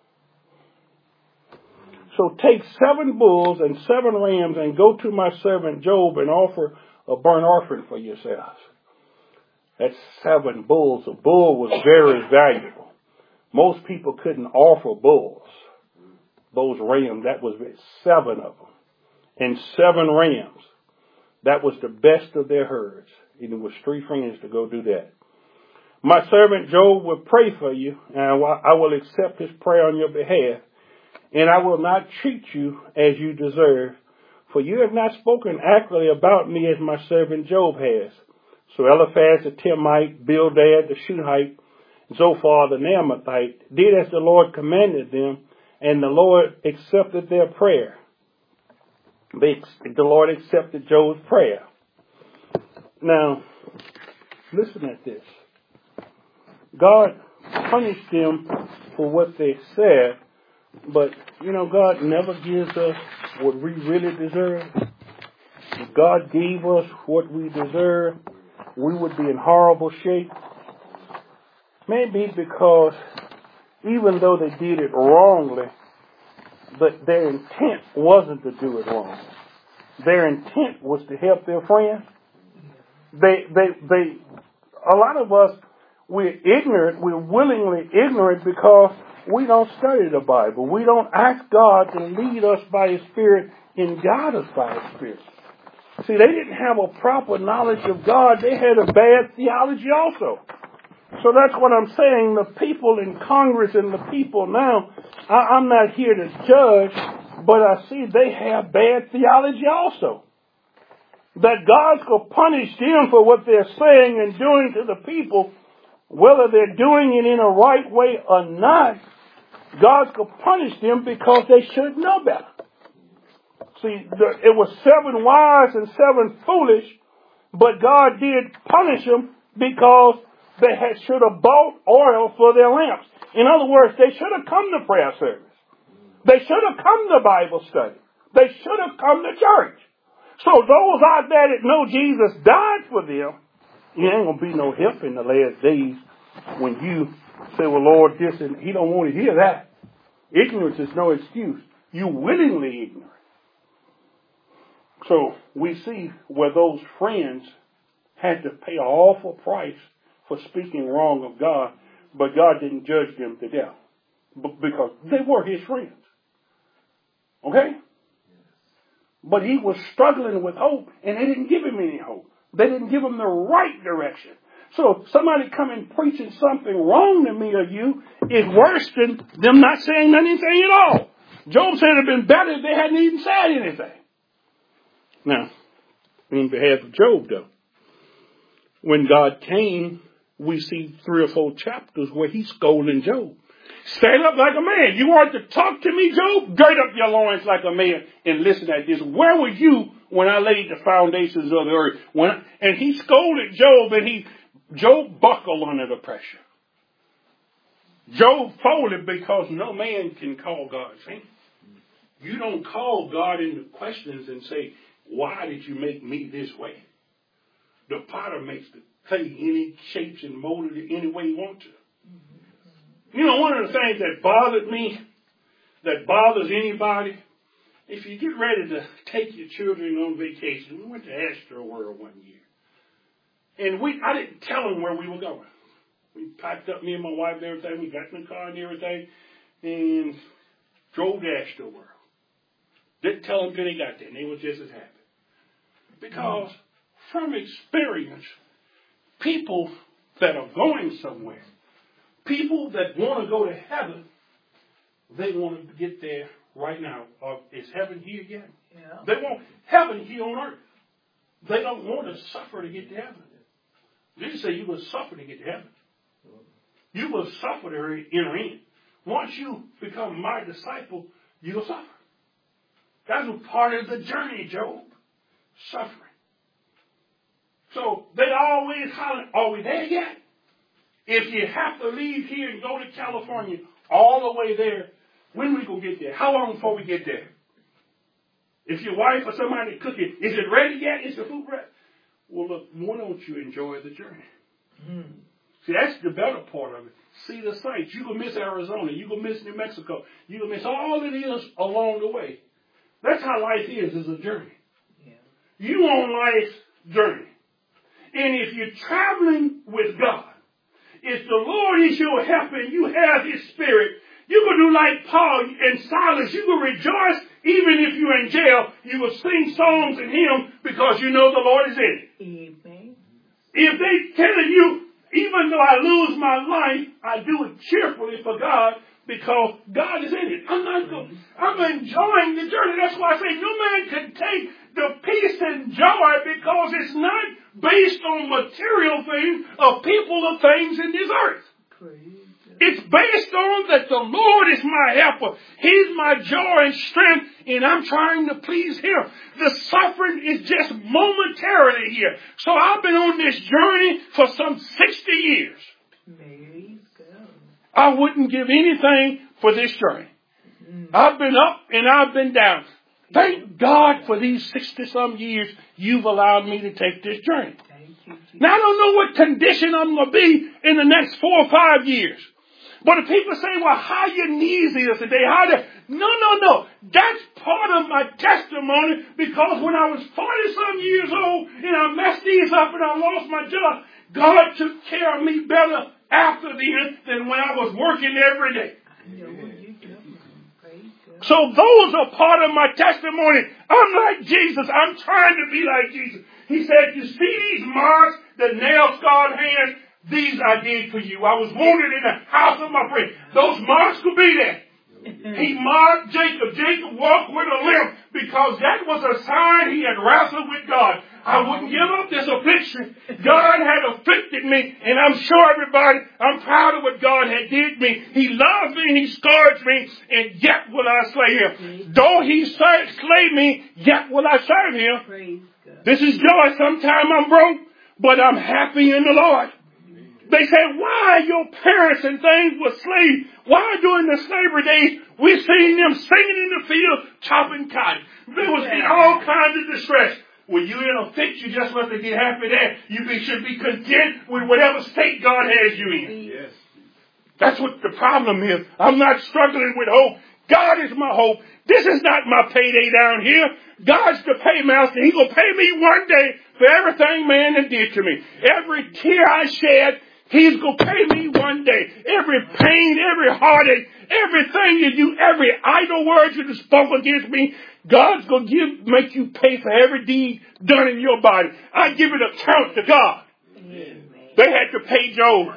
So take seven bulls and seven rams and go to my servant Job and offer a burnt offering for yourselves. That's seven bulls. A bull was very valuable. Most people couldn't offer bulls. Those rams, that was seven of them. And seven rams. That was the best of their herds. And it was three friends to go do that. My servant Job will pray for you, and I will accept his prayer on your behalf. And I will not treat you as you deserve, for you have not spoken accurately about me as my servant Job has. So Eliphaz the Temite, Bildad the Shuhite, Zophar the Naamathite did as the Lord commanded them, and the Lord accepted their prayer. They, the Lord accepted Job's prayer. Now, listen at this. God punished them for what they said, but, you know, God never gives us what we really deserve. If God gave us what we deserve, we would be in horrible shape. Maybe because even though they did it wrongly, but their intent wasn't to do it wrong. Their intent was to help their friends. They, they, they, a lot of us, we're ignorant, we're willingly ignorant because we don't study the Bible. We don't ask God to lead us by His Spirit and guide us by His Spirit. See, they didn't have a proper knowledge of God. They had a bad theology also. So that's what I'm saying. The people in Congress and the people now, I, I'm not here to judge, but I see they have bad theology also. That God's going to punish them for what they're saying and doing to the people, whether they're doing it in a right way or not. God's going to punish them because they should know better. See, the, it was seven wise and seven foolish, but God did punish them because they had, should have bought oil for their lamps. In other words, they should have come to prayer service. They should have come to Bible study. They should have come to church. So those out there that know Jesus died for them, you ain't going to be no help in the last days when you say, well, Lord, this, and He don't want to hear that. Ignorance is no excuse. You willingly ignorant. So we see where those friends had to pay an awful price for speaking wrong of God, but God didn't judge them to death because they were his friends. Okay? But he was struggling with hope, and they didn't give him any hope. They didn't give him the right direction. So if somebody coming preaching something wrong to me or you is worse than them not saying anything at all. Job said it would have been better if they hadn't even said anything. Now, on behalf of Job, though, when God came, we see three or four chapters where he's scolding Job. Stand up like a man. You want to talk to me, Job? Gird up your loins like a man and listen at this. Where were you when I laid the foundations of the earth? When I, and he scolded Job, and he Job buckled under the pressure. Job folded because no man can call God. See? You don't call God into questions and say, why did you make me this way? The potter makes the clay any shapes and mold it any way he wants to. You know, one of the things that bothered me, that bothers anybody, if you get ready to take your children on vacation, we went to Astro World one year. And we, I didn't tell them where we were going. We packed up, me and my wife and everything. We got in the car and everything and drove to Astro World. Didn't tell them till they got there, and they were just as happy. Because from experience, people that are going somewhere, people that want to go to heaven, they want to get there right now. Or is heaven here yet? Yeah. They want heaven here on earth. They don't want to suffer to get to heaven. Jesus said you will suffer to get to heaven. You will suffer to enter in. Once you become my disciple, you will suffer. That's a part of the journey, Job. Suffering. So they always holler, are we there yet? If you have to leave here and go to California all the way there, when we going to get there? How long before we get there? If your wife or somebody cooking, is it ready yet? Is the food ready? Well, look, why don't you enjoy the journey? Mm. See, that's the better part of it. See the sights. You can miss Arizona. You can miss New Mexico. You can miss all it is along the way. That's how life is, is a journey. Yeah. You on life's journey. And if you're traveling with God, if the Lord is your helper and you have his spirit, you can do like Paul and Silas. You will rejoice even if you're in jail. You will sing songs and hymns because you know the Lord is in it. Amen. If they telling you, even though I lose my life, I do it cheerfully for God because God is in it. I'm not going, I'm enjoying the journey. That's why I say no man can take the peace and joy because it's not based on material things or people or things in this earth. Praise. It's based on that the Lord is my helper. He's my joy and strength, and I'm trying to please him. The suffering is just momentarily here. So I've been on this journey for some sixty years. Praise God. I wouldn't give anything for this journey. Mm-hmm. I've been up and I've been down. Thank God for these sixty-some years you've allowed me to take this journey. Now, I don't know what condition I'm going to be in the next four or five years. But if people say, well, how your knees is today, how they... No, no, no. That's part of my testimony because when I was forty-some years old and I messed these up and I lost my job, God took care of me better after then than when I was working every day. So those are part of my testimony. I'm like Jesus. I'm trying to be like Jesus. He said, you see these marks, the nail-scarred hands? These I did for you. I was wounded in the house of my friend. Those marks could be there. He marked Jacob. Jacob walked with a limp because that was a sign he had wrestled with God. I wouldn't give up this affliction. God had afflicted me, and I'm sure everybody, I'm proud of what God had did me. He loved me, and he scourged me, and yet will I slay him. Though he slay me, yet will I serve him. This is joy. Sometimes I'm broke, but I'm happy in the Lord. They said, why your parents and things were slaves? Why during the slavery days we seen them singing in the field, chopping cotton? They was in all kinds of distress. When you in a fix, you just must get happy there. You be, should be content with whatever state God has you in. Yes. That's what the problem is. I'm not struggling with hope. God is my hope. This is not my payday down here. God's the paymaster. He's going to pay me one day for everything man has did to me. Every tear I shed, He's going to pay me one day. Every pain, every heartache, everything you do, every idle word you spoke against me, God's going to give, make you pay for every deed done in your body. I give an account to God. Amen. They had to pay Job.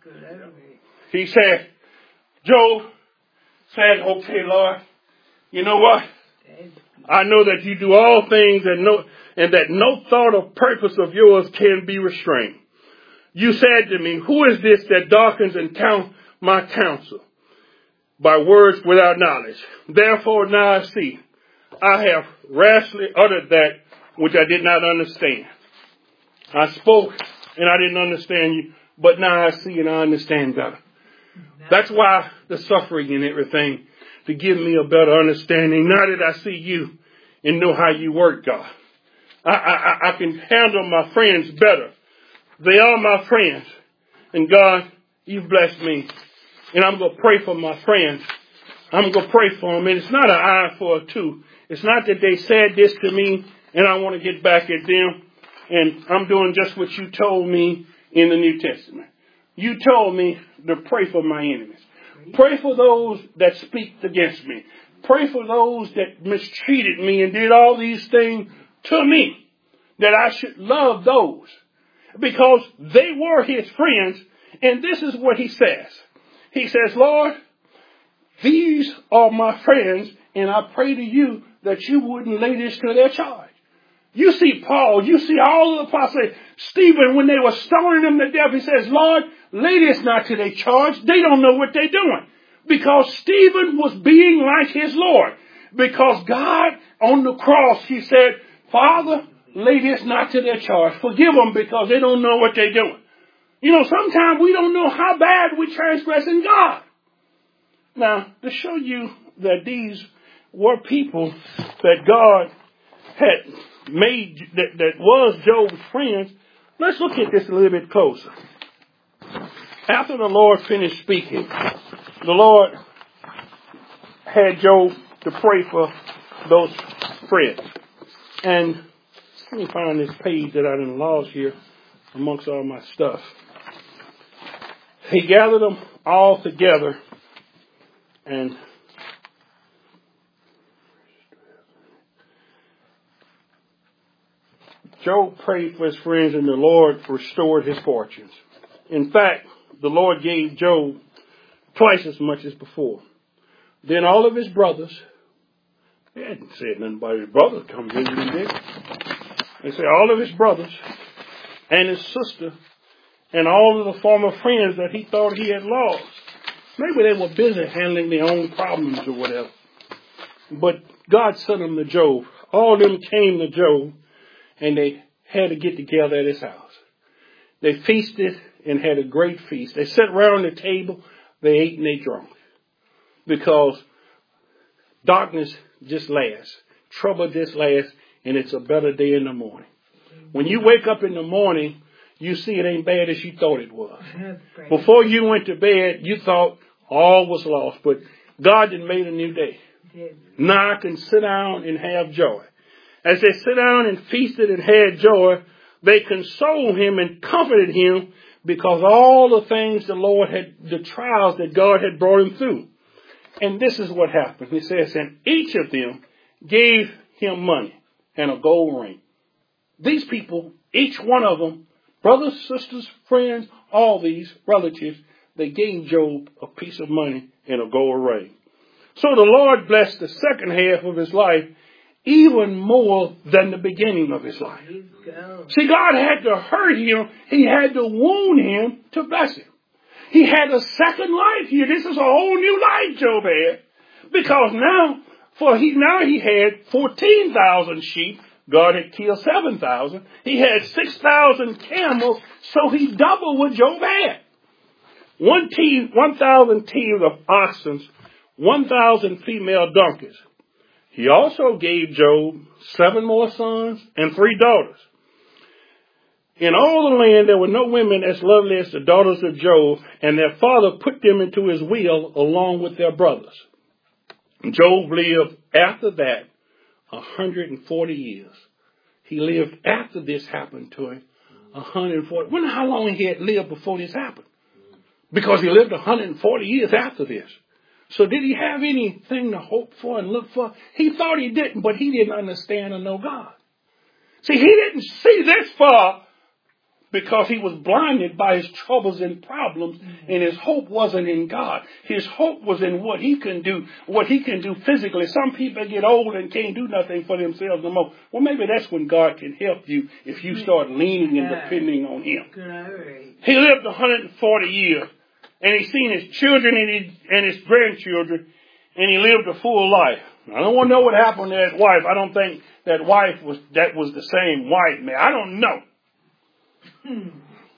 He said, Job said, okay, Lord, you know what? I know that you do all things and no, and that no thought or purpose of yours can be restrained. You said to me, who is this that darkens and count my counsel by words without knowledge? Therefore now I see, I have rashly uttered that which I did not understand. I spoke and I didn't understand you, but now I see and I understand better. That's why the suffering and everything, to give me a better understanding. Now that I see you and know how you work, God, I, I, I can handle my friends better. They are my friends. And God, you've blessed me. And I'm going to pray for my friends. I'm going to pray for them. And it's not an eye for a two. It's not that they said this to me and I want to get back at them. And I'm doing just what you told me in the New Testament. You told me to pray for my enemies. Pray for those that speak against me. Pray for those that mistreated me and did all these things to me. That I should love those. Because they were his friends. And this is what he says. He says, Lord, these are my friends. And I pray to you that you wouldn't lay this to their charge. You see Paul, you see all of the apostles, Stephen, when they were stoning him to death, he says, Lord, lay this not to their charge. They don't know what they're doing. Because Stephen was being like his Lord. Because God, on the cross, he said, Father, lay this not to their charge. Forgive them because they don't know what they're doing. You know, sometimes we don't know how bad we transgress in God. Now, to show you that these were people that God had made, that, that was Job's friends, let's look at this a little bit closer. After the Lord finished speaking, the Lord had Job to pray for those friends. And let me find this page that I done lost here amongst all my stuff. He gathered them all together and Job prayed for his friends and the Lord restored his fortunes. In fact, the Lord gave Job twice as much as before. Then all of his brothers, they hadn't said nothing about his brothers come visiting him. They said all of his brothers and his sister and all of the former friends that he thought he had lost. Maybe they were busy handling their own problems or whatever. But God sent them to Job. All of them came to Job and they had to get together at his house. They feasted and had a great feast. They sat around the table, they ate and they drank. Because darkness just lasts. Trouble just lasts, and it's a better day in the morning. When you wake up in the morning, you see it ain't bad as you thought it was. Before you went to bed, you thought all was lost, but God had made a new day. Now I can sit down and have joy. As they sit down and feasted and had joy, they consoled him and comforted him because all the things the Lord had, the trials that God had brought him through. And this is what happened. He says, and each of them gave him money and a gold ring. These people, each one of them, brothers, sisters, friends, all these relatives, they gave Job a piece of money and a gold ring. So the Lord blessed the second half of his life even more than the beginning of his life. See, God had to hurt him. He had to wound him to bless him. He had a second life here. This is a whole new life Job had. Because now, for he now he had fourteen thousand sheep. God had killed seven thousand. He had six thousand camels. So he doubled what Job had. One team, one thousand teams of oxen, one thousand female donkeys. He also gave Job seven more sons and three daughters. In all the land there were no women as lovely as the daughters of Job, and their father put them into his will along with their brothers. Job lived after that one hundred forty years. He lived after this happened to him. one hundred forty. Wonder how long he had lived before this happened. Because he lived one hundred forty years after this. So did he have anything to hope for and look for? He thought he didn't, but he didn't understand or know God. See, he didn't see this far because he was blinded by his troubles and problems, and his hope wasn't in God. His hope was in what he can do, what he can do physically. Some people get old and can't do nothing for themselves no more. Well, maybe that's when God can help you if you start leaning and depending on him. He lived one hundred forty years, and he seen his children and his, and his grandchildren, and he lived a full life. I don't want to know what happened to that wife. I don't think that wife was, that was the same wife, man. I don't know. Hmm.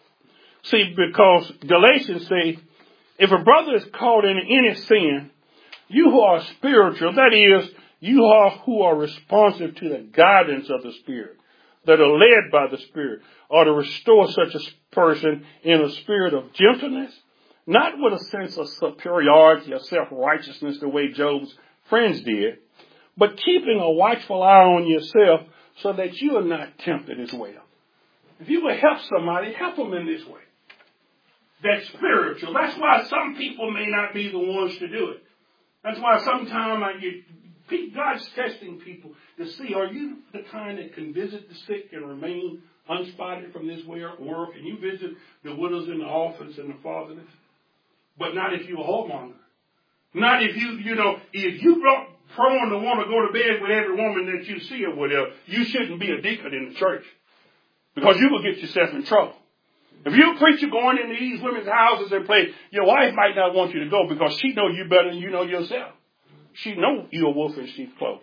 See, because Galatians say, if a brother is caught in any sin, you who are spiritual, that is, you are who are responsive to the guidance of the Spirit, that are led by the Spirit, are to restore such a person in a spirit of gentleness, not with a sense of superiority or self-righteousness the way Job's friends did, but keeping a watchful eye on yourself so that you are not tempted as well. If you will help somebody, help them in this way. That's spiritual. That's why some people may not be the ones to do it. That's why sometimes I get, God's testing people to see, are you the kind that can visit the sick and remain unspotted from this world? Can you visit the widows in the orphans and the fatherless? But not if you're a whoremonger. Not if you, you know, if you brought prone to want to go to bed with every woman that you see or whatever, you shouldn't be a deacon in the church. Because you will get yourself in trouble. If you're a preacher going into these women's houses and play, your wife might not want you to go because she knows you better than you know yourself. She knows you're a wolf in sheep's clothing.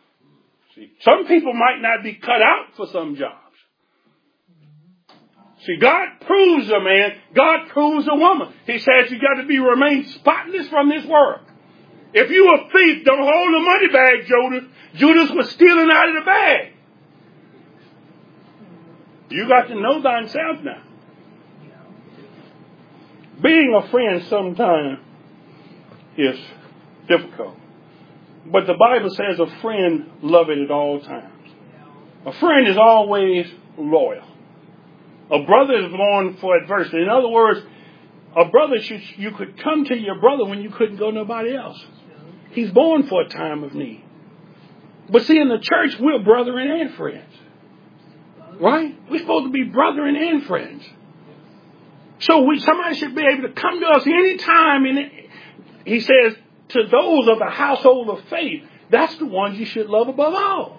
See, some people might not be cut out for some jobs. See, God proves a man. God proves a woman. He says you got to be remain spotless from this world. If you a thief, don't hold the money bag, Judas. Judas was stealing out of the bag. You got to know thyself now. Being a friend sometimes is difficult. But the Bible says a friend loveth at all times. A friend is always loyal. A brother is born for adversity. In other words, a brother, should, you could come to your brother when you couldn't go to nobody else. He's born for a time of need. But see, in the church, we're brethren and friends. Right? We're supposed to be brethren and friends. So we, somebody should be able to come to us anytime. And it, he says, to those of the household of faith, that's the ones you should love above all.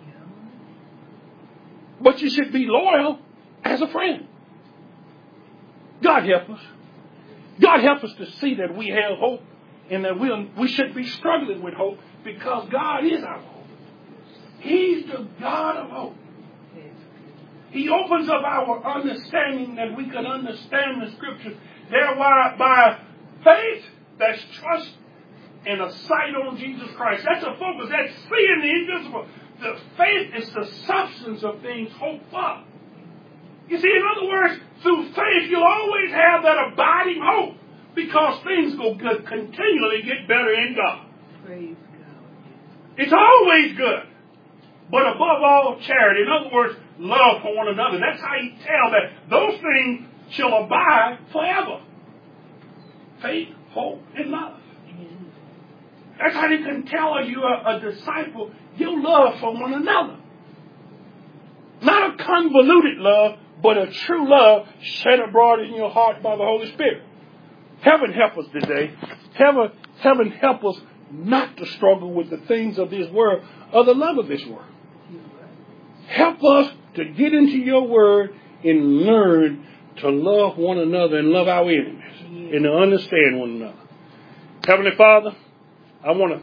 But you should be loyal as a friend. God help us. God help us to see that we have hope and that we'll, we should be struggling with hope because God is our hope. He's the God of hope. He opens up our understanding that we can understand the Scriptures. Thereby, by faith, that's trust and a sight on Jesus Christ. That's a focus. That's seeing the invisible. The faith is the substance of things hoped for. You see, in other words, through faith, you'll always have that abiding hope because things will continually get better in God. Praise God. It's always good. But above all, charity. In other words, love for one another. That's how you tell that those things shall abide forever. Faith, hope, and love. That's how you can tell you a, a disciple your love for one another. Not a convoluted love, but a true love shed abroad in your heart by the Holy Spirit. Heaven help us today. Heaven, heaven help us not to struggle with the things of this world or the love of this world. Help us to get into your word and learn to love one another and love our enemies and to understand one another. Heavenly Father, I want to